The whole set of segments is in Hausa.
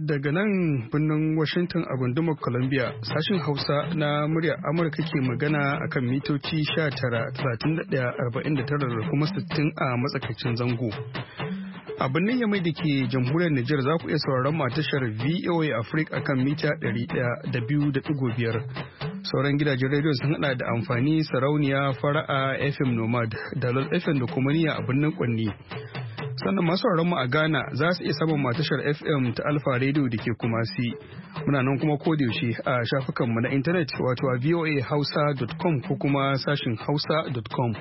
daga nan birnin Washington a gundumar Columbia sashin Hausa na muryar Amurka ke magana akan mitoci 19,31,49 da kuma 60 a matsakaicin zango. A birnin Yamai da ke jamhuriyar Nijar za ku iya sauraron mu a tashar VOA Africa akan mita 102.5. Sauran gidajen rediyo sun hada da amfani sarauniya fara'a FM Nomad, Dalol FM da kuma niyya a birnin Kwanni. Sannan masu mu a Ghana za su iya samun matashar FM ta Alfa Radio da ke Kumasi. Muna nan kuma yaushe a shafukanmu na intanet wato a voahausa.com ko kuma sashin hausa.com.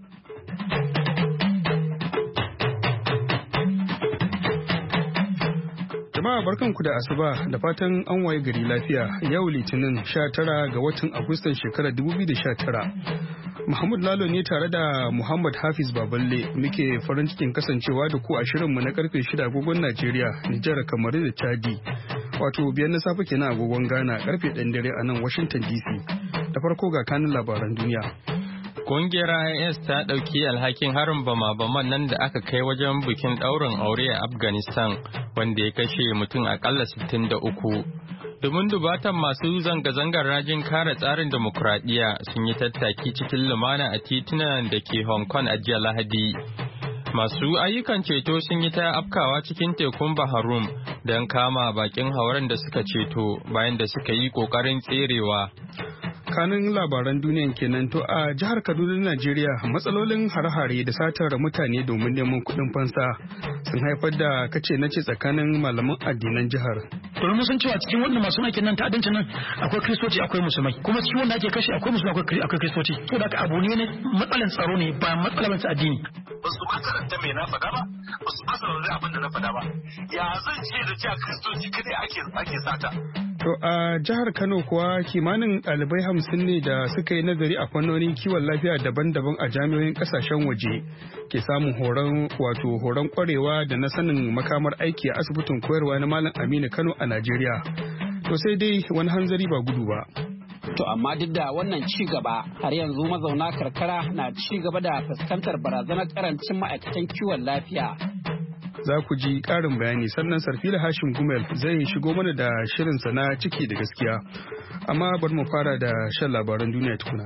Jama'a barkanku da asuba da fatan an waye gari lafiya yau Litinin 19 ga watan Agustan shekarar 2019. Muhammad Lalo ne tare da Muhammad Hafiz Baballe muke farin cikin kasancewa da ku a shirinmu na karfe 6 agogon Najeriya, Nijar, Kamaru da Chadi. Wato biyar na safe kenan agogon Ghana karfe 1 dare a nan Washington DC. Da farko ga kanin labaran duniya. Kungiyar IS ta ɗauki alhakin harin bama-baman nan da aka kai wajen bikin ɗaurin aure a Afghanistan wanda ya kashe mutum akalla 63. Domin dubatan masu zanga-zangar rajin kare tsarin demokuraɗiyya sun yi tattaki cikin lumana a titunan da ke Hong Kong a jiya Lahadi. Masu ayyukan ceto sun yi ta afkawa cikin tekun Bahrain don kama bakin hauren da suka ceto bayan da suka yi ƙoƙarin tserewa. Kanin labaran duniyan kenan to a jihar Kaduna Najeriya matsalolin hare-hare da satar mutane domin neman kuɗin fansa sun haifar da kace nace tsakanin malaman addinan jihar. Domin mun san cewa cikin wannan masu aikin nan ta'addancin nan akwai kristoci akwai musulmai kuma cikin wanda ake kashe akwai musulmai akwai kristoci to da abu ne matsalan tsaro ne ba matsalan addini. Ba su ba karanta me na faɗa ba ba su ba saurari abin da na faɗa ba ya zan ce da cewa kristoci kadai ake sata. To a jihar Kano kuwa kimanin ɗalibai 50 ne da suka yi nazari a fannonin kiwon lafiya daban-daban a jami'o'in ƙasashen waje ke samun horon kwarewa da na sanin makamar aiki a asibitin koyarwa na Malam Aminu Kano a Najeriya. To sai dai wani hanzari ba gudu ba. To amma duk da wannan ci gaba har yanzu mazauna karkara na ci gaba da fuskantar barazanar karancin ma'aikatan kiwon lafiya. Za ku ji ƙarin bayani sannan Sarfila Hashim Gumel zai shigo mana da shirinsa na ciki da gaskiya. Amma bari mu fara da shan labaran duniya tukuna.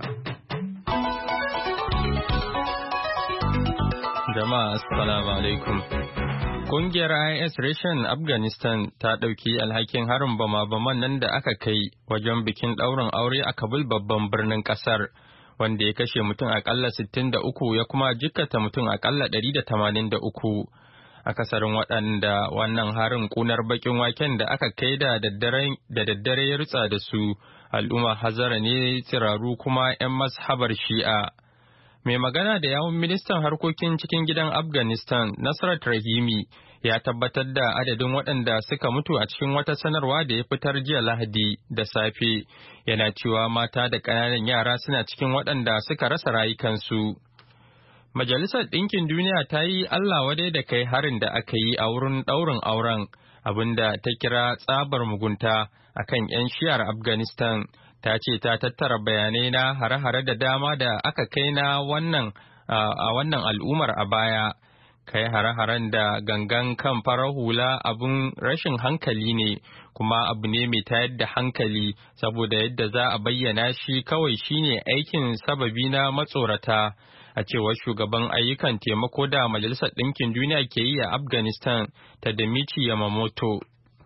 Jama'a assalamu alaikum. Kungiyar IS reshen Afghanistan ta ɗauki alhakin harin bama-baman nan da aka kai wajen bikin ɗaurin aure a Kabul babban birnin ƙasar, wanda ya kashe mutum akalla 63 ya kuma jikkata mutum akalla 183. Akasarin waɗanda wannan harin ƙunar bakin waken da aka kai da daddare ya rutsa da su al'umma Hazara ne tsiraru kuma 'yan mashabar Shi'a. Mai magana da yawun ministan harkokin cikin gidan Afghanistan Nasrat Rahimi ya tabbatar da adadin waɗanda suka mutu a cikin wata sanarwa da ya fitar jiya Lahadi da safe, yana cewa mata da ƙananan yara suna cikin waɗanda suka rasa rayukansu. Majalisar Ɗinkin Duniya ta yi Allah wadai da kai harin da aka yi a wurin ɗaurin auren, abinda ta kira tsabar mugunta a kan 'yan shiyar Afghanistan. Ta ce ta tattara bayanai na hare-hare da dama da aka kai na wannan al'ummar a baya. Kai hare-haren da gangan kan farar hula abun rashin hankali ne, kuma abu ne mai tayar da hankali, saboda yadda za a bayyana shi kawai shine aikin sababi na matsorata. A cewar shugaban ayyukan taimako da Majalisar Ɗinkin Duniya ke yi a Afghanistan, Tadamichi Yamamoto.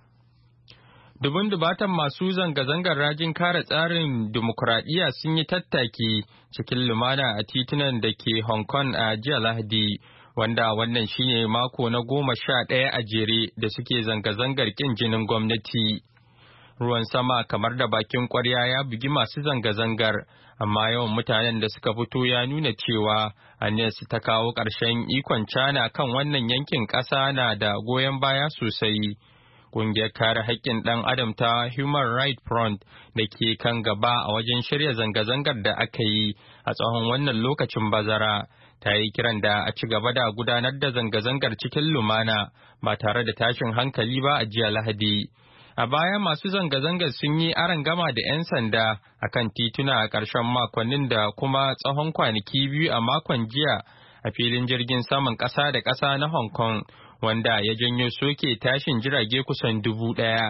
Dubun-dubatan masu zanga-zangar rajin kare tsarin dimokuraɗiyya sun yi tattaki cikin lumana a titunan da ke Hong Kong a jiya Lahadi, wanda wannan shine mako na 11 a jere da suke zanga-zangar ƙin jinin gwamnati. Ruwan sama kamar da bakin ƙwarya ya bugi masu zanga-zangar, amma yawan mutanen da suka fito ya nuna cewa su ta kawo ƙarshen ikon China kan wannan yankin ƙasa na da goyon baya sosai. Ƙungiyar kare haƙƙin ɗan adam ta Human Rights Front da ke kan gaba a wajen shirya zanga-zangar da aka yi a tsawon wannan lokacin bazara, ta yi kiran da a ci gaba da gudanar da zanga-zangar cikin lumana ba tare da tashin hankali ba a jiya Lahadi. A baya masu zanga-zangar sun yi arangama da 'yan sanda a kan tituna a ƙarshen makonnin da kuma tsawon kwanaki biyu a makon jiya a filin jirgin saman ƙasa da ƙasa na Hong Kong, wanda ya janyo soke tashin jirage kusan 1,000.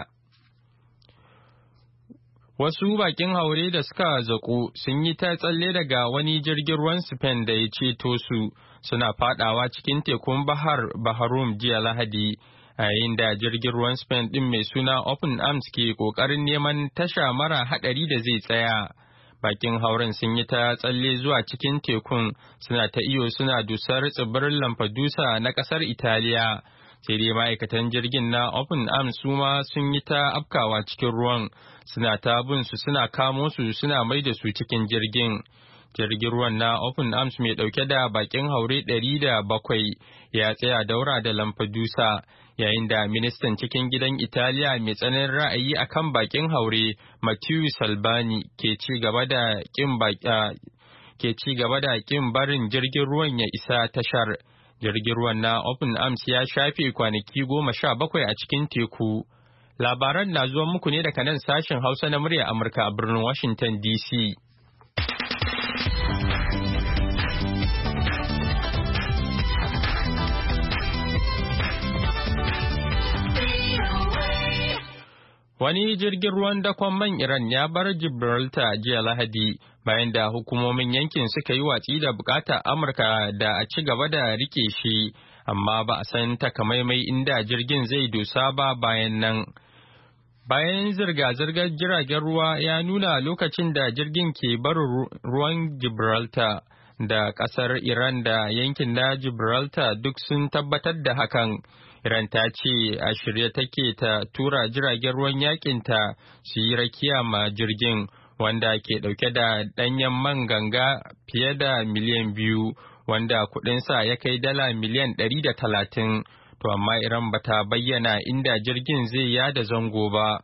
Wasu bakin haure da suka zaƙu sun yi ta tsalle daga wani jirgin ruwan Spain da ya ceto su, suna fadawa cikin tekun Baharum jiya Lahadi, a yayin da jirgin ruwan Spain ɗin mai suna Open Arms ke ƙoƙarin neman tasha mara haɗari da zai tsaya. Bakin hauren sun yi ta tsalle zuwa cikin tekun, suna ta iyo suna dusar tsibirin Lampedusa na ƙasar Italiya. Sai dai ma'aikatan jirgin na Open Arms su ma sun yi ta afkawa cikin ruwan, suna ta bin su suna kamo su suna mai da su cikin jirgin. Jirgin ruwan na Open Arms mai ɗauke da bakin haure 107 ya tsaya daura da Lampedusa, yayin da ministan cikin gidan Italiya mai tsananin ra'ayi akan bakin haure Matteo Salvini ke ci gaba da kin barin jirgin ruwan ya isa tashar. Jirgin ruwan na Open Arms ya shafe kwanaki 17 a cikin teku. Labaran na zuwa muku ne daga nan sashen Hausa na murya Amurka a birnin Washington DC. Wani jirgin ruwan dakon man Iran ya bar Gibraltar jiya Lahadi bayan da hukumomin yankin suka yi watsi da bukatar Amurka da a ci gaba da rike shi, amma ba a san takamaimai inda jirgin zai dosa ba bayan nan. Bayan zirga-zirgar jiragen ruwa ya nuna lokacin da jirgin ke barin ruwan Gibraltar da ƙasar Iran da yankin na Gibraltar duk sun tabbatar da hakan. Iran ta ce a shirye take ta tura jiragen ruwan yakinta su yi rakiya ma jirgin, wanda ke dauke da danyen man ganga fiye da miliyan 2, wanda kudinsa ya kai dala miliyan 130. To amma Iran bata bayyana inda jirgin zai yada zango ba.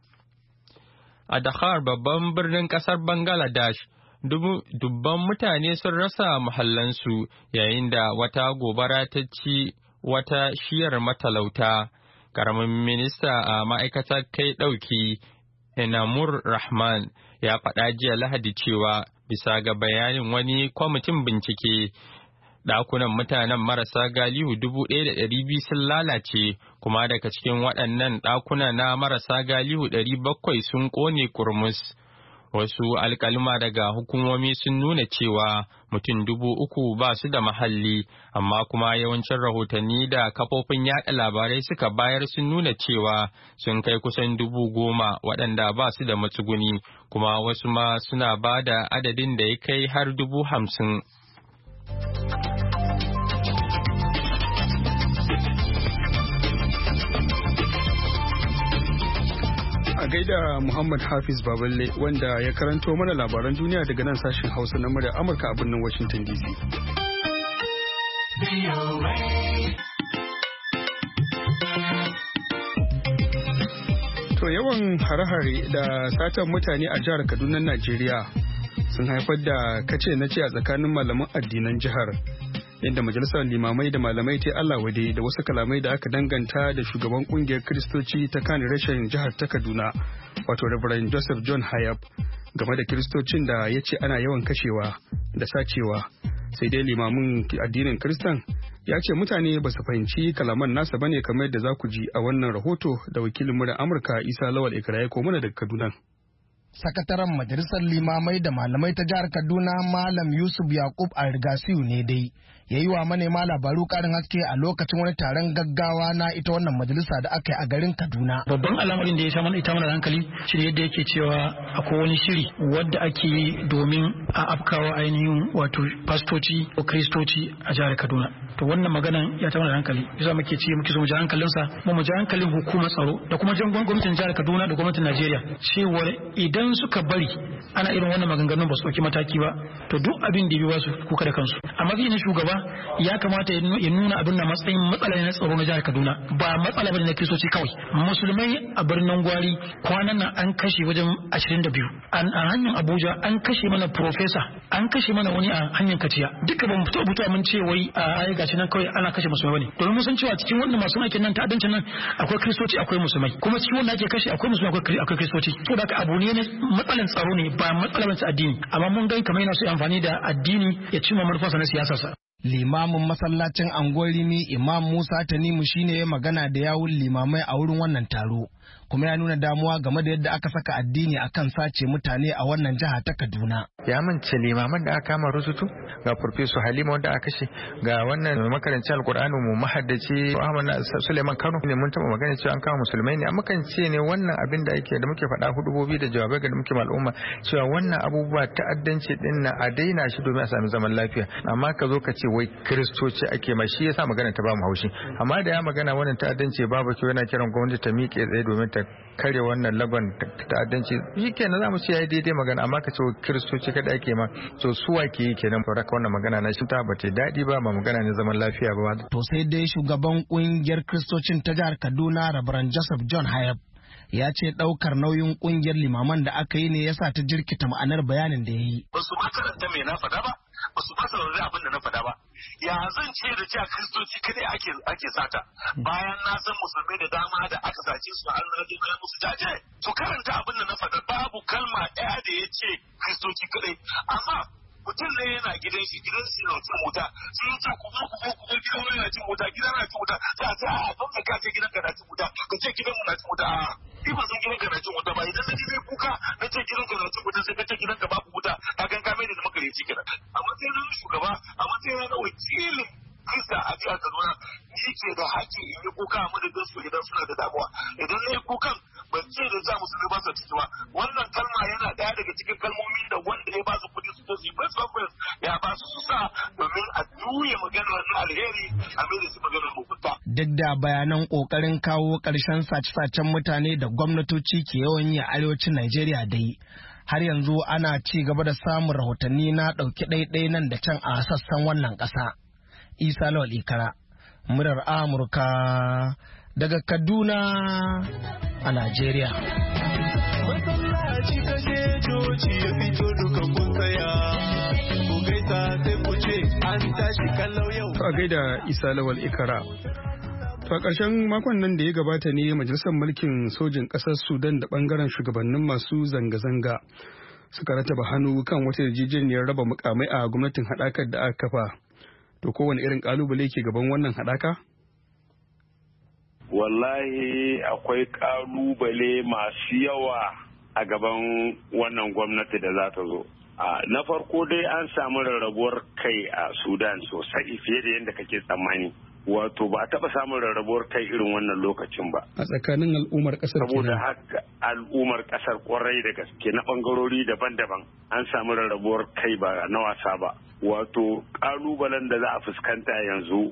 A Dhaka, babban birnin kasar Bangladesh, dubban mutane sun rasa muhallansu yayin da wata gobara ta ci wata shiyar matalauta. Karamin minista a ma'aikatar kai ɗauki Inamur Rahman ya faɗa jiya Lahadi cewa bisa ga bayanin wani kwamitin bincike, ɗakunan mutanen marasa galihu 1,200 sun lalace, kuma daga cikin waɗannan ɗakuna na marasa galihu 700 sun ƙone kurmus. Wasu alkalma daga hukumomi sun nuna cewa mutum 3,000 ba su da mahalli, amma kuma yawancin rahotanni da kafofin yaɗa labarai suka bayar sun nuna cewa sun kai kusan 10,000 waɗanda ba su da matsuguni, kuma wasu ma suna ba da adadin da ya kai har 50,000. A gaida Muhammad Hafiz Baballe wanda ya karanto mana labaran duniya daga nan sashen Hausa na murya Amurka a birnin Washington DC. To yawan hare-hare da satan mutane a jihar Kaduna, Najeriya sun haifar da kace na ce a tsakanin malaman addinan jihar, inda majalisar limamai da malamai ta Allah wade da wasu kalamai da aka danganta da shugaban kungiyar Kiristoci ta kan rashin jihar ta Kaduna, wato Reverend Joseph John Hayab, game da Kiristocin da ya ce ana yawan kashewa da sacewa. Sai dai limamin addinin Kiristan ya ce mutane ba su fahimci kalaman nasa bane, kamar yadda za ku ji a wannan rahoto da wakilin murar Amurka Isa Lawal Ikra ya komo daga Kaduna. Sakataren Majalisar Limamai da Malamai ta Jihar Kaduna, Malam Yusuf Yakub Alrigasiyu ne dai ya yi wa manema labaru karin haske a lokacin wani taron gaggawa na ita wannan majalisa da aka yi a garin Kaduna. Babban al'amarin da ya sha mana ita mana hankali shi ne yadda yake cewa akwai wani shiri wadda ake yi domin a afkawa ainihin wato fastoci ko kristoci a jihar Kaduna. To wannan maganan ya ta mana hankali. Yasa muke so mu ji hankalinsa, mu ji hankalin hukumar tsaro da kuma gwamnatin jihar Kaduna da gwamnatin Najeriya cewa idan suka bari ana irin wannan maganganun ba su ɗauki mataki ba, to duk abin da ya ba su kuka da kansu. A matsayin na shugaba ya kamata ya nuna abin na matsayin matsala na tsaro na jihar Kaduna, ba matsala bane na kristoci kawai. Musulmai a birnin Gwari kwanan nan an kashe wajen 22, a hanyar Abuja an kashe mana professor, an kashe mana wani a hanyar Kaciya. Duka ban fito mun ce wai a gashi nan kawai ana kashe musulmai bane, domin mun san cewa cikin wannan masu aikin nan ta'addancin nan akwai kristoci akwai musulmai, kuma cikin wannan ake kashe akwai musulmai akwai kristoci. To da abu ne matsalan tsaro ne ba matsalan addini, amma mun ga kamar yana so amfani da addini ya cimma manufarsa na siyasarsa. Limamin masallacin Anguwar Rimi Imam Musa Tanimu shine ya magana da yawun limamai a wurin wannan taro, kuma ya nuna damuwa game da yadda aka saka addini akan sace mutane a wannan jiha ta Kaduna. Ya mance limaman da aka kama rusutu, ga Farfesu Halima wanda aka kashe, ga wannan makarancin Alkur'ani mu mahaddaci Ahmad Suleiman Kano ne mun taba magana cewa an kama musulmai ne, amma kan ce ne wannan abin da ake da muke faɗa hudubobi da jawabai ga da muke al'umma cewa wannan abubuwa ta'addanci din na a daina shi domin a sami zaman lafiya, amma ka zo ka ce wai Kiristoci ake ma, shi yasa magana ta ba mu haushi. Amma da ya magana wannan ta'addanci babu kyau, yana kiran gwamnati ta miƙe tsaye domin ta kare wannan lagon ta'addanci, shi kenan za mu ce ya yi daidai magana, amma ka ce Kiristoci kada ake ma, so suwa ke yi kenan faraka wannan magana na shi ta ba ta daɗi ba magana ne zaman lafiya ba. To sai dai shugaban kungiyar Kiristocin ta jihar Kaduna Rabaran Joseph John Hayab ya ce ɗaukar nauyin kungiyar limaman da aka yi ne yasa ta jirkita ma'anar bayanin da ya yi. Ba su ma karanta me na faɗa ba, ba su ma saurari abin da na faɗa ba. Ya zan ce da cewa Kiristoci kadai ake sata, bayan na san musulmai da dama da aka sace su har na je kai musu jajaye. Su karanta abin da na faɗa, babu kalma ɗaya da ya ce Kiristoci kadai, amma mutum ne yana gidan shi na cin wuta, sai ya ce kuma gidan wani na cin wuta, gidan na cin wuta, sai a ce a don ka ce gidan ka na cin wuta, ka ce gidan mu na cin wuta, ni ba san gidan ka na cin wuta ba, idan na ji zai kuka na ce gidan ka na cin wuta sai ka ce gidan ka babu wuta, ka gan ka mai da makareci kenan. A matsayin na shugaba, a matsayin na wakilin Kirista a jihar Kaduna, ni ke da haƙƙi in yi kuka a madadin su idan suna da damuwa. Idan na yi kukan ban ce da za musulmi ba su ciki ba. Wannan kalma yana ɗaya daga cikin kalmomin da wanda ya ba su kuɗi su je press conference ya ba su sa domin a juya maganar na alheri a mai da su maganar mugunta. Duk da bayanan ƙoƙarin kawo ƙarshen sace-sacen mutane da gwamnatoci ke yawan yi a arewacin Najeriya dai, har yanzu ana ci gaba da samun rahotanni na ɗauki ɗaiɗai nan da can a sassan wannan ƙasa. Isa Lawal Ikara, murar Amurka daga Kaduna a Najeriya. Masallaci kaje coci ya fito duka kun tsaya, ku gaisa sai ku ce an tashi kallau yau. To a gaida Isa Lawal Ikara. To a ƙarshen makon nan da ya gabata ne Majalisar Mulkin Sojin ƙasar Sudan da ɓangaren shugabannin masu zanga-zanga suka rataba hannu kan wata yarjejeniyar raba mukamai a gwamnatin haɗakar da aka kafa. To kowane irin kalubale ke gaban wannan haɗaka? Wallahi akwai kalubale masu yawa a gaban wannan gwamnati da za ta zo. Na farko dai an samu rarrabuwar kai a Sudan sosai fiye da yadda kake tsammani. Wato ba a taɓa samun rarrabuwar kai irin wannan lokacin ba. A tsakanin al'ummar ƙasar kenan. Saboda haka al'ummar ƙasar kwarai da gaske na ɓangarori daban-daban an samu rarrabuwar kai ba na wasa ba. Wato ƙalubalen da za a fuskanta yanzu.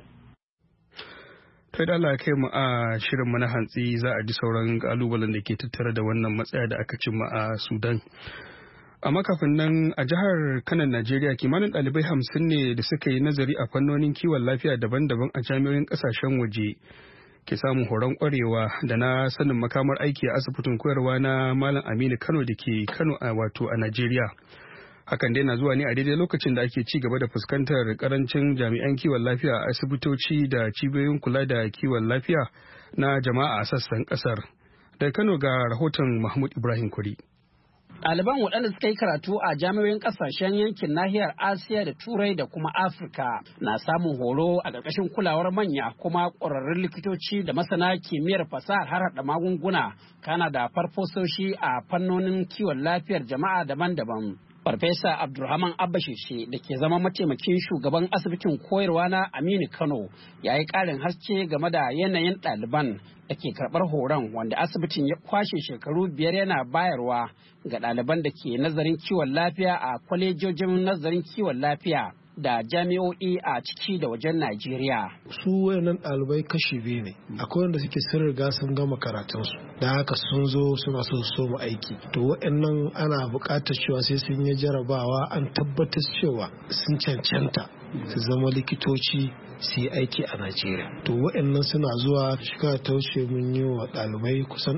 To da Allah kai mu a shirin mu na hantsi za a ji sauran ƙalubalen da ke tattare da wannan matsaya da aka cimma a Sudan. Amma kafin nan a jihar Kanan Najeriya kimanin ɗalibai 50 ne da suka yi nazari a fannonin kiwon lafiya daban-daban a jami'o'in ƙasashen waje ke samun horon ƙwarewa da na sanin makamar aiki a asibitin koyarwa na Malam Aminu Kano da ke Kano a Najeriya. Hakan dai na zuwa ne a daidai lokacin da ake ci gaba da fuskantar karancin jami'an kiwon lafiya a asibitoci da cibiyoyin kula da kiwon lafiya na jama'a a sassan ƙasar. Daga Kano ga rahoton Mahmud Ibrahim Kuri. Ɗaliban waɗanda suka yi karatu a jami'o'in ƙasashen yankin nahiyar Asiya da Turai da kuma Afirka na samun horo a ƙarƙashin kulawar manya kuma ƙwararrun likitoci da masana kimiyyar fasahar harhaɗa magunguna kana da farfososhi a fannonin kiwon lafiyar jama'a daban-daban. Farfesa Abdulrahman Abba Sheshe da ke zama mataimakin shugaban asibitin koyarwa na Aminu Kano ya yi ƙarin haske game da yanayin ɗaliban da ke karɓar horon wanda asibitin ya kwashe shekaru 5 yana bayarwa ga ɗaliban da ke nazarin kiwon lafiya a kwalejojin nazarin kiwon lafiya da jami'o'i a ciki da wajen Najeriya. Su wayannan ɗalibai kashi biyu ne. Akwai wanda suke sun riga sun gama karatunsu. Da haka sun zo suna so su soma aiki. To wayannan ana buƙatar cewa sai sun yi jarabawa an tabbatar cewa sun cancanta su zama likitoci su yi aiki a Najeriya. To wayannan suna zuwa shekara ta wuce mun yi wa ɗalibai kusan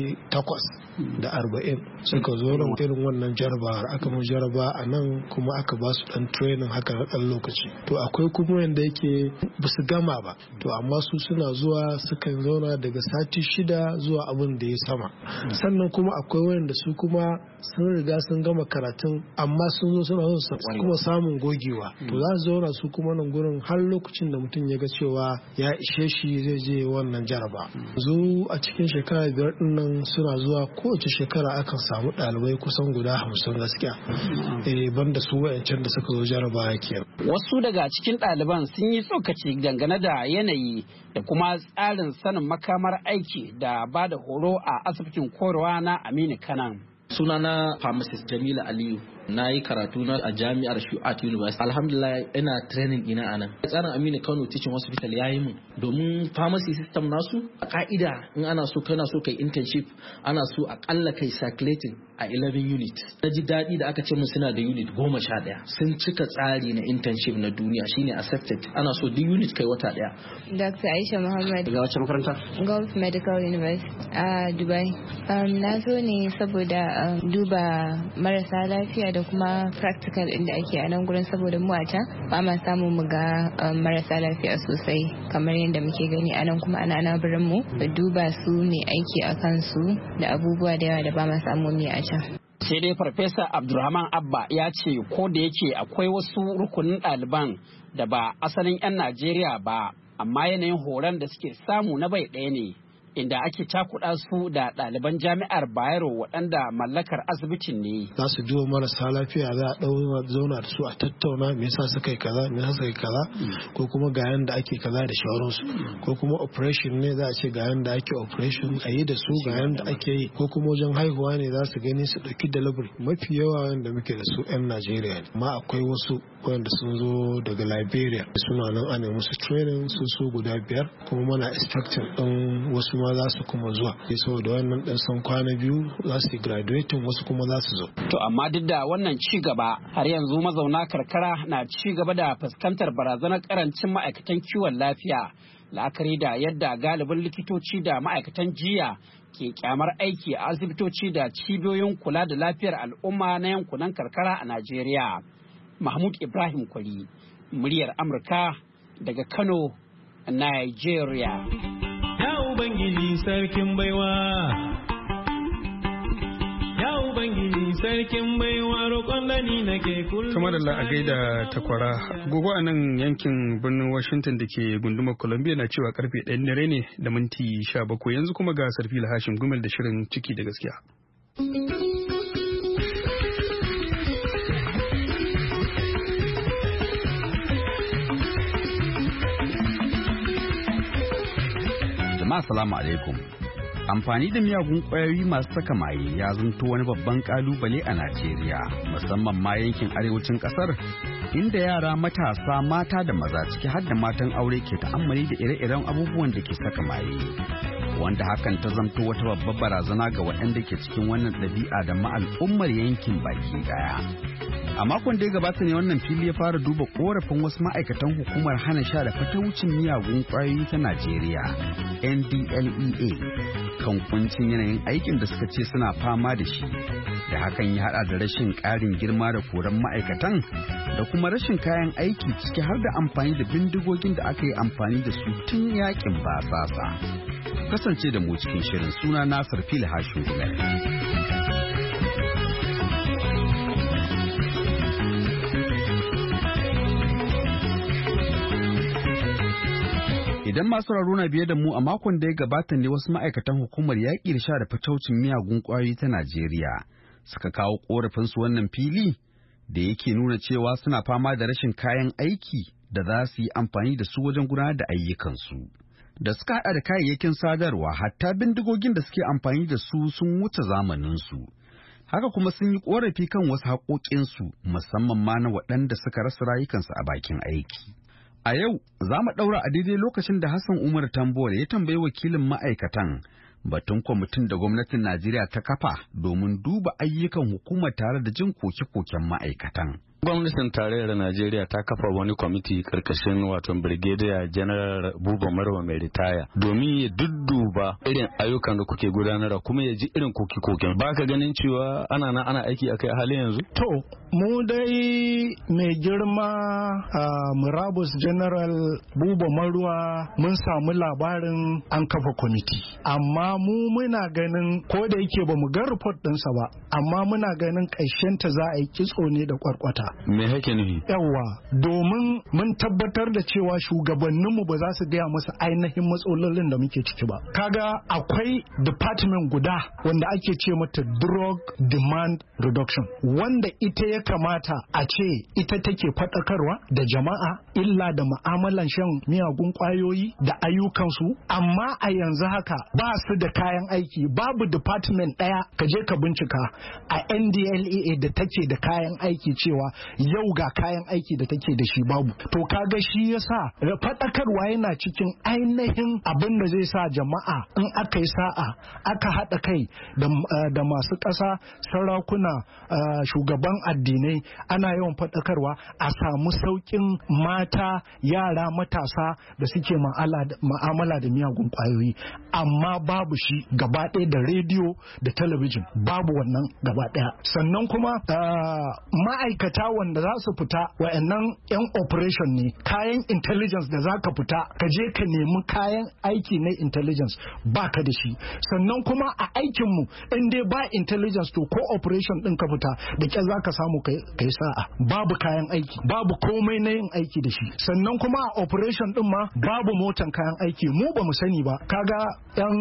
840 suka zo nan irin wannan jarabawar aka mu jaraba a nan kuma aka ba su ɗan training haka na ɗan lokaci. To akwai kuma wanda yake ba su gama ba. To amma su suna zuwa sukan zauna daga sati 6 zuwa abin abin da ya sama. Sannan kuma akwai wayanda su kuma sun riga sun gama karatun amma sun zo suna son kuma samun gogewa, to za su zauna su kuma nan gurin har lokacin da mutum ya ga cewa ya ishe shi zai je wannan jaraba. Zu a cikin shekara 5 din nan suna zuwa kowace shekara akan samu ɗalibai kusan guda 50 gaskiya, banda su wayancan da suka zo jaraba kenan. Wasu daga cikin ɗaliban sun yi tsokaci dangane da yanayi da kuma tsarin sanin makamar aiki da ba da horo a asibitin koyarwa na Aminu Kano. Sunana Pharmacist Jamila Aliyu. Na yi karatu na a jami'ar Shu'at University. Alhamdulillah ina training ina anan. Tsarin Aminu Kano Teaching Hospital ya yi mun domin pharmacy system nasu a ka'ida in ana so kana so kai internship ana so akalla kai circulating a 11 units. Na ji daɗi da aka ce mun suna da unit 11 sun cika tsari na internship na duniya shine accepted. Ana so duk unit kai wata ɗaya. Dr. Aisha Muhammad. Daga wacce makaranta? Gulf Medical University a Dubai. Na zo ne saboda duba marasa lafiya da kuma practical inda ake a nan gurin saboda mu a can ba ma samu mu ga marasa lafiya sosai kamar yadda muke gani a nan, kuma ana birin mu da duba su mai aiki a kansu da abubuwa da yawa da ba ma samu mu a can. Sai dai Farfesa Abdulrahman Abba ya ce ko da yake akwai wasu rukunin ɗaliban da ba asalin 'yan Najeriya ba, amma yanayin horon da suke samu na bai ɗaya ne, inda ake cakuɗa su da ɗaliban jami'ar Bayero waɗanda mallakar asibitin ne. Za su duba marasa lafiya, za a zauna da su a tattauna me yasa suka yi kaza, me yasa suka yi kaza, ko kuma ga yanda ake kaza da shauransu, ko kuma operation ne za a ce ga yanda ake operation a yi da su ga yanda ake yi, ko kuma wajen haihuwa ne za su gani su ɗauki delivery. Mafi yawa wanda muke da su 'yan Najeriya ne, amma akwai wasu wanda sun zo daga Liberia suna nan ana musu training su guda 5, kuma muna expecting ɗin wasu ma za su kuma zuwa saboda wannan ɗan san kwana 2 za su graduating, wasu kuma za su zo. To amma duk da wannan ci gaba har yanzu mazauna karkara na ci gaba da fuskantar barazanar karancin ma'aikatan kiwon lafiya, la'akari da yadda galibin likitoci da ma'aikatan jiya ke kyamar aiki a asibitoci da cibiyoyin kula da lafiyar al'umma na yankunan karkara a Najeriya. Mahmud Ibrahim Kwari, muryar Amurka daga Kano, Nigeria. Ya Ubangiji sarkin baiwa, ya Ubangiji sarkin baiwa, roƙon da ni nake kullum. Kamar da a gaida takwara, gogo a nan yankin birnin Washington da ke gundumar Columbia na cewa karfe 1 dare ne da minti 17, yanzu kuma ga Sarfila Hashim Gumel da shirin ciki da gaskiya. Assalamu alaikum. Amfani da miyagun ƙwayoyi masu saka maye ya zanto wani babban ƙalubale a Najeriya, musamman ma yankin arewacin ƙasar, inda yara matasa, mata da maza ciki har da matan aure ke ta'ammali da ire-iren abubuwan da ke saka maye, wanda hakan ta zanto wata babbar barazana ga waɗanda ke cikin wannan ɗabi'a da ma al'ummar yankin baki daya. A makon da ya gabata ne wannan fili ya fara duba korafin wasu ma'aikatan hukumar hana sha da fataucin miyagun ƙwayoyi ta Najeriya, NDLEA, kan kuncin yanayin aikin da suka ce suna fama da shi, da hakan ya hada da rashin ƙarin girma da koran ma'aikatan da kuma rashin kayan aiki, ciki har da amfani da bindigogin da aka yi amfani da su tun yakin basasa. Kasance da mu cikin shirin, suna Nasir Fil Hashin Gumel. Idan masu na biye da mu, a makon da ya gabata ne wasu ma'aikatan hukumar yaƙi da sha da fataucin miyagun ƙwayoyi ta Najeriya suka kawo ƙorafinsu wannan fili da yake nuna cewa suna fama da rashin kayan aiki da za su yi amfani da su wajen gudanar da ayyukansu. Da suka haɗa da kayayyakin sadarwa, hatta bindigogin da suke amfani da su sun wuce zamaninsu. Haka kuma sun yi ƙorafi kan wasu haƙoƙinsu, musamman ma na waɗanda suka rasa rayukansu a bakin aiki. A yau za mu ɗaura a daidai lokacin da Hassan Umar Tambuwal ya tambayi wakilin ma'aikatan batun kwamitin da gwamnatin Najeriya ta kafa domin duba ayyukan hukumar tare da jin koke-koken ma'aikatan. Gwamnatin tarayyar Najeriya ta kafa wani kwamiti karkashin wato Brigadier General Buba Marwa mai ritaya domin ya dudduba irin ayyukan da kuke gudanarwa kuma ya ji irin koke-koken. Ba ka ganin cewa ana aiki akai a halin yanzu? To, mu dai mai girma Murabus General Buba Marwa mun samu labarin an kafa kwamiti. Amma mu muna ganin ko da yake ba mu ga report ɗinsa ba, amma muna ganin ta za a yi kitso ne da kwarkwata. Me hake nufi? Yawwa, domin mun tabbatar da cewa shugabanninmu ba za su gaya masa ainihin matsalolin da muke ciki ba. Kaga akwai department guda wanda ake ce mata drug demand reduction, wanda ita ya kamata a ce ita take faɗakarwa da jama'a illa da mu'amalan shan miyagun ƙwayoyi da ayyukansu, amma a yanzu haka ba su da kayan aiki. Babu department ɗaya ka je ka bincika a NDLEA da take da kayan aiki cewa yau ga kayan aiki da take da shi babu. To kaga shi yasa faɗakarwa yana cikin ainihin abin da zai sa jama'a in aka yi sa'a aka haɗa kai da masu ƙasa, sarakuna, shugaban addinai, ana yawan faɗakarwa a samu sauƙin mata, yara, matasa da suke ma'amala da miyagun ƙwayoyi. Amma babu shi gaba ɗaya da rediyo da talabijin, babu wannan gaba ɗaya. Sannan kuma ma'aikata wanda za su fita wa'annan 'yan operation ne, kayan intelligence da za ka fita ka je ka nemi kayan aiki na intelligence ba ka da shi. Sannan kuma a aikinmu in dai ba intelligence to ko operation ɗin ka fita da ƙyar za ka samu kai sa'a. Babu kayan aiki, babu komai na yin aiki da shi. Sannan kuma a operation ɗin ma babu motan kayan aiki. Mu ba mu sani ba. Kaga 'yan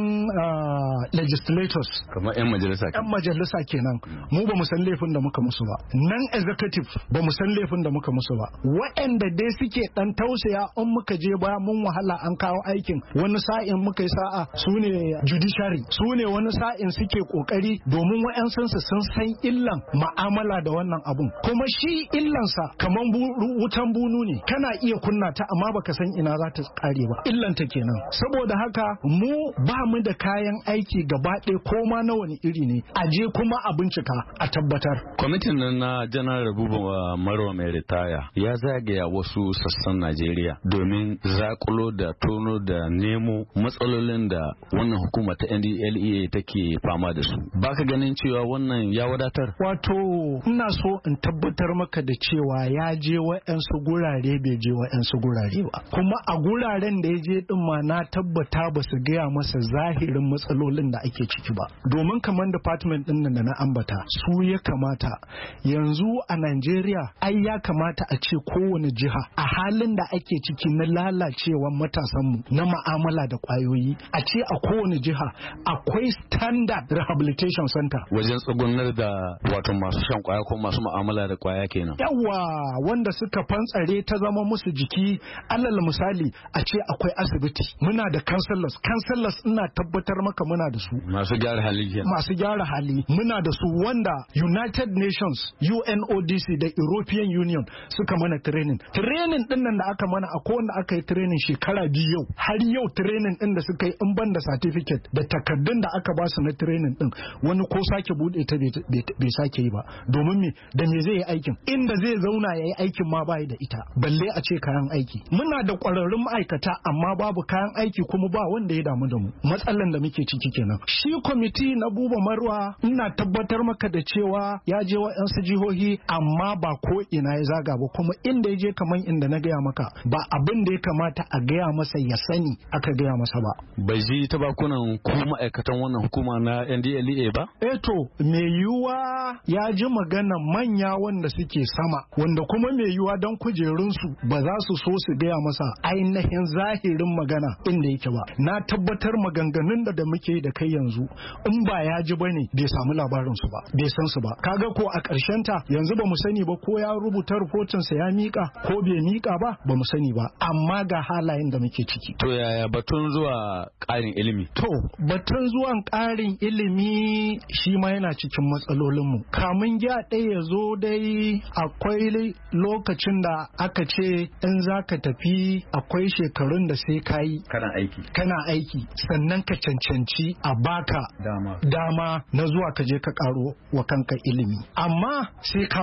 legislators kamar 'yan majalisa kenan, mu ba mu san laifin da muka musu ba. Nan executive ba mu san laifin da muka musu ba. Waɗanda dai suke ɗan tausaya in muka je ba mun wahala an kawo aikin, wani sa'in muka yi sa'a su ne judiciary, su ne wani sa'in suke kokari domin wa'yansu sun san illan ma'amala da wannan abun. Kuma shi illansa kamar wutan bunu ne, kana iya kunna ta amma baka san ina za ta kare ba. Illanta kenan. Saboda haka mu ba mu da kayan aiki gaba ɗaya ko ma na wani iri ne, a je kuma a bincika a tabbatar. Kwamitin nan na Janar Buba Marwa mai ritaya ya zagaya wasu sassan Najeriya domin zakulo da tono da nemo matsalolin da wannan hukuma ta NDLEA take fama da su. Baka ganin cewa wannan ya wadatar? Wato ina so in tabbatar maka da cewa ya je wa'yansu gurare bai je wa'yansu gurare ba. Kuma a guraren da ya je din ma na tabbata ba su gaya masa zahirin matsalolin da ake ciki ba. Domin kamar department din nan da na ambata su ya kamata yanzu a Najeriya ai ya kamata a ce kowane jiha a halin da ake ciki na lalacewan matasanmu na ma'amala da kwayoyi, a ce a kowane jiha akwai standard rehabilitation center wajen tsugunar da wato masu shan kwaya ko masu ma'amala da kwaya kenan. Yawa wanda suka fantsare ta zama musu jiki. Alal misali a ce akwai asibiti, muna da counselors ina tabbatar maka muna da su. Masu gyara hali kenan. Masu gyara hali muna da su wanda United Nations, UNODC da European Union suka mana training din nan da aka mana akwai wanda aka yi training shekara 2 yau. Har yau training din da suka yi in ban da certificate da takardun da aka ba su na training din wani ko sake bude ta bai sake yi ba. Domin me da me zai yi aikin, inda zai zauna ya yi aikin ma bai da ita, balle a ce kayan aiki. Muna da ƙwararrun ma'aikata amma babu kayan aiki kuma ba wanda ya damu da mu. Matsalan da muke ciki kenan. Shi kwamiti na Buba Marwa ina tabbatar maka da cewa ya je wa'yansu jihohi amma ba ko ina ya zaga ba, kuma inda ya je kaman inda na gaya maka ba abin da ya kamata a gaya masa ya sani aka gaya masa ba. Bai ji ta bakunan ko ma'aikatan wannan hukuma na NDLEA ba? To mai yiwuwa ya ji magana manya wanda suke sama, wanda kuma mai yiwuwa don kujerunsu ba za su so su gaya masa ainihin zahirin magana inda yake ba. Na tabbatar maganganun da muke da kai yanzu in ba ya ji bane bai samu labarin su ba, bai san su ba. Kaga ko a ƙarshen ta yanzu ba mu sani ba ko ya rubuta rahoton sa ya mika ko bai mika ba mu sani ba, amma ga halayen da muke ciki. To yaya batun zuwa ƙarin ilimi? To batun zuwan ƙarin ilimi shi ma yana cikin matsalolinmu. Kamun ya ɗaya ya zo dai akwai lokacin da aka ce in za ka tafi akwai shekarun da sai ka yi kana aiki sannan ka cancanci a baka dama na zuwa ka je ka karo wa kanka ilimi, amma sai ka rubuta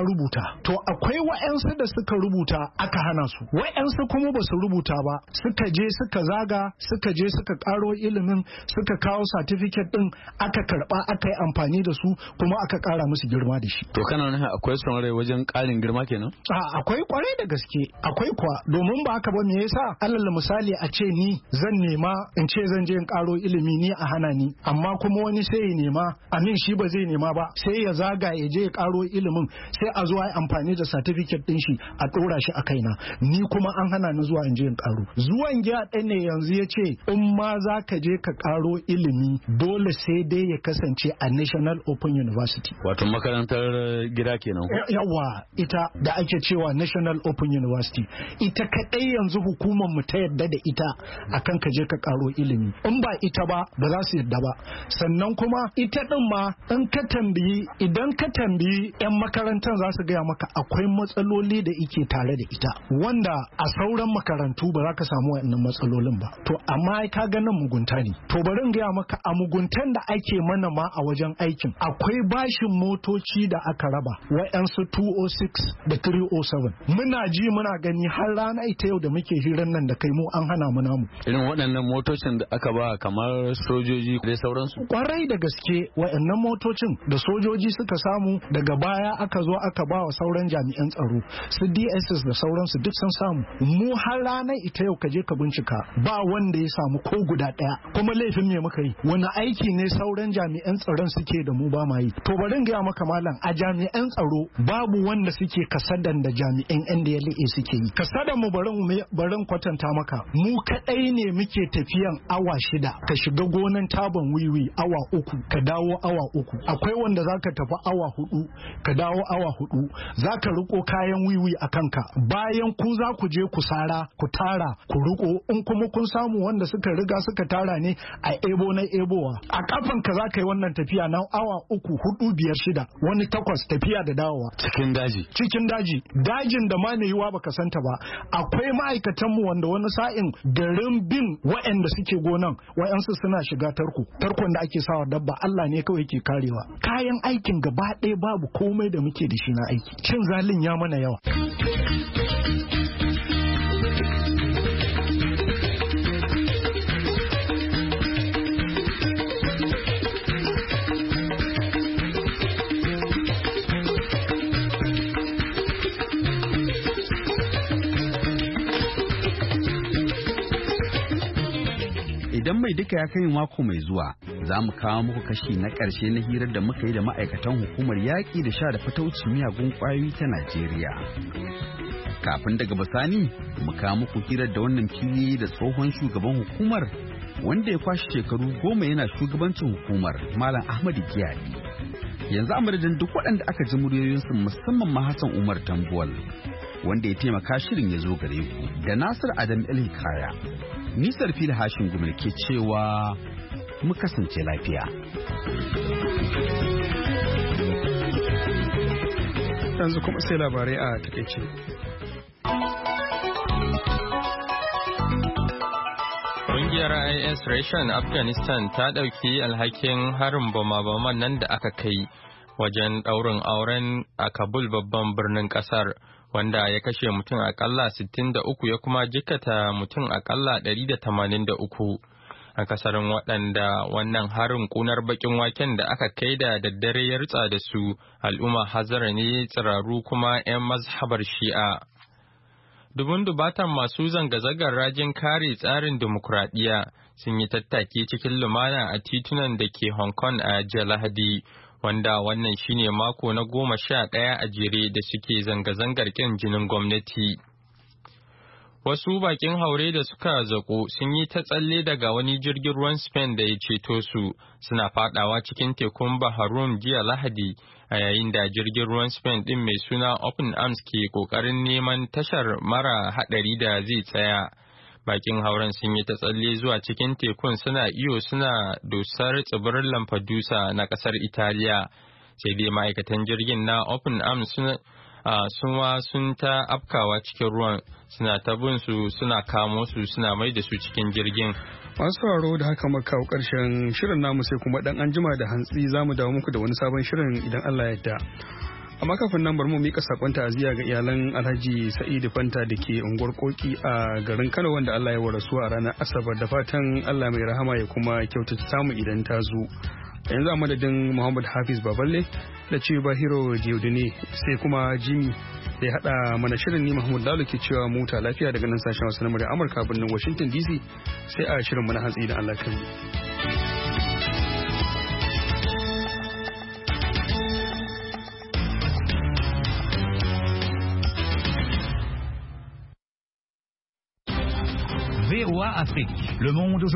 to akwai wa'yansu da suka rubuta aka hana su, wa'yansu kuma ba su rubuta ba suka je suka zaga suka je suka karo ilimin suka kawo certificate din aka karba aka yi amfani da su kuma aka kara musu girma da shi. To kana nuna akwai son rai wajen karin girma kenan? Akwai kwarai da gaske akwai kuwa, domin ba haka ba me yasa alal misali a ce ni zan nema in ce zan je in karo ilimi ni a hana ni, amma kuma wani sai ya nema amin shi ba zai nema ba sai ya zaga ya je ya karo ilimin sai a zo a yi amfani da certificate din shi a dora shi a kaina, ni kuma an hana ni zuwa in je in karo. Zuwan giya ɗaya ne yanzu ya ce in ma za ka je ka karo ilimi dole sai dai ya kasance a National Open University, wato makarantar gida kenan. Yawa ita da ake cewa National Open University ita kadai yanzu hukumar mu ta yadda da ita akan ka je ka karo ilimi, in ba ita ba za su yadda ba. Sannan kuma ita din ma idan ka tambayi yan makarantar za su gaya maka akwai matsaloli da ike tare da ita wanda a sauran makarantu ba za ka samu waɗannan matsalolin ba. To amma ka ga nan mugunta ne. To bari in gaya maka a muguntan da ake mana ma a wajen aikin akwai bashin motoci da aka raba wa'yansu 206 da 307 muna ji muna gani har rana ita yau da muke hirar nan da kai mu an hana mu namu. Irin waɗannan motocin da aka ba kamar sojoji da sauransu? Kwarai da gaske waɗannan motocin da sojoji suka samu daga baya aka zo aka ba wa sauran jami'an tsaro su DSS da sauransu duk sun samu. Mu har rana ita yau ka je ka bincika ba wanda ya samu ko guda ɗaya. Kuma laifin me muka yi? Wani aiki ne sauran jami'an tsaron suke da mu ba ma yi? To bari in gaya maka malam, a jami'an tsaro babu wanda suke kasadan da jami'an NDLA suke yi. Kasadan mu barin kwatanta maka, mu kadai ne muke tafiyan awa 6 ka shiga gonan taban wiwi awa 3 ka dawo awa 3. Akwai wanda zaka tafi awa 4 ka dawo awa 4, zaka riko kayan wiwi a kanka, bayan ku za ku je ku sara ku tara ku riko, in kuma kun samu wanda suka riga suka tara ne a ebo na ebowa. A kafan ka zaka yi wannan tafiya na awa 3, 4, 5, 6 wani 8 tafiya da dawowa cikin daji dajin da ma ne yiwa baka santa ba. Akwai ma'aikatan mu wanda wani sa'in garin bin waɗanda suke gonan waɗansu suna shiga tarkon da ake sawa dabba, Allah ne kawai ke karewa. Kayan aikin gaba ɗaya babu komai da muke da shi na aiki. Cin zalin ya mana yawa. Idan mai duka ya kai mako mai zuwa, za mu kawo muku kashi na ƙarshe na hirar da muka yi da ma'aikatan hukumar yaƙi da sha da fataucin miyagun ƙwayoyi ta Najeriya. Kafin daga bisani, mu kawo muku hirar da wannan fili da tsohon shugaban hukumar wanda ya kwashe shekaru 10 yana shugabancin hukumar, Malam Ahmadu Giyadi. Yanzu a madadin duk waɗanda aka ji muryoyinsu musamman ma Hassan Umar Tambuwal, wanda ya taimaka shirin ya zo gare ku, da Nasir Adam El Hikaya. Nisar fili hashin gumar ke cewa mu kasance lafiya. Yanzu kuma sai labarai a takaice. Ƙungiyar IS reshen Afghanistan ta ɗauki alhakin harin bama-baman nan da aka kai wajen ɗaurin auren a Kabul babban birnin ƙasar. Wanda ya kashe mutum akalla 63 ya kuma jikkata mutum akalla 183 a kasarin waɗanda wannan harin kunar bakin waken da aka kai da daddare ya ritsa da su al'umma hazara ne tsiraru kuma 'yan mazhabar shi'a. Dubun dubatan masu zanga-zangar rajin kare tsarin dimokuraɗiyya sun yi tattaki cikin lumana a titunan da ke Hong Kong a jiya Lahadi. Wanda wannan shine mako na 11 a jere da suke zanga-zangar ƙin jinin gwamnati. Wasu bakin haure da suka zaƙo sun yi ta tsalle daga wani jirgin ruwan Spain da ya ceto su suna fadawa cikin tekun Bahrain jiya Lahadi a yayin da jirgin ruwan Spain ɗin mai suna Open Arms ke ƙoƙarin neman tashar mara haɗari da zai tsaya. Bakin hauren sun yi ta tsalle zuwa cikin tekun suna iyo suna dosar tsibirin Lampedusa na kasar Italiya. Sai dai ma'aikatan jirgin na Open Arms sun ta afkawa cikin ruwan suna ta bin su suna kamo su suna mai da su cikin jirgin. Masu sauraro da haka muka kawo karshen shirin namu sai kuma dan anjima da hantsi zamu dawo muku da wani sabon shirin idan Allah ya yarda. amma kafin nan bari mu mika sakon ta'aziyya ga iyalan Alhaji Sa'idu Fanta da ke unguwar Koki a garin Kano wanda Allah ya warasu a ranar Asabar da fatan Allah mai rahama ya kuma kyautata samu idan ta zo. Yanzu a madadin Muhammad Hafiz Baballe da Ciba Hero Diodune sai kuma Jimmy da ya hada mana shirin ni Mahmud Lalo ke cewa mu ta lafiya daga nan sashen wasu na Amurka birnin Washington DC sai a shirin mu na hantsi da Allah kan VOA Afrique. Le monde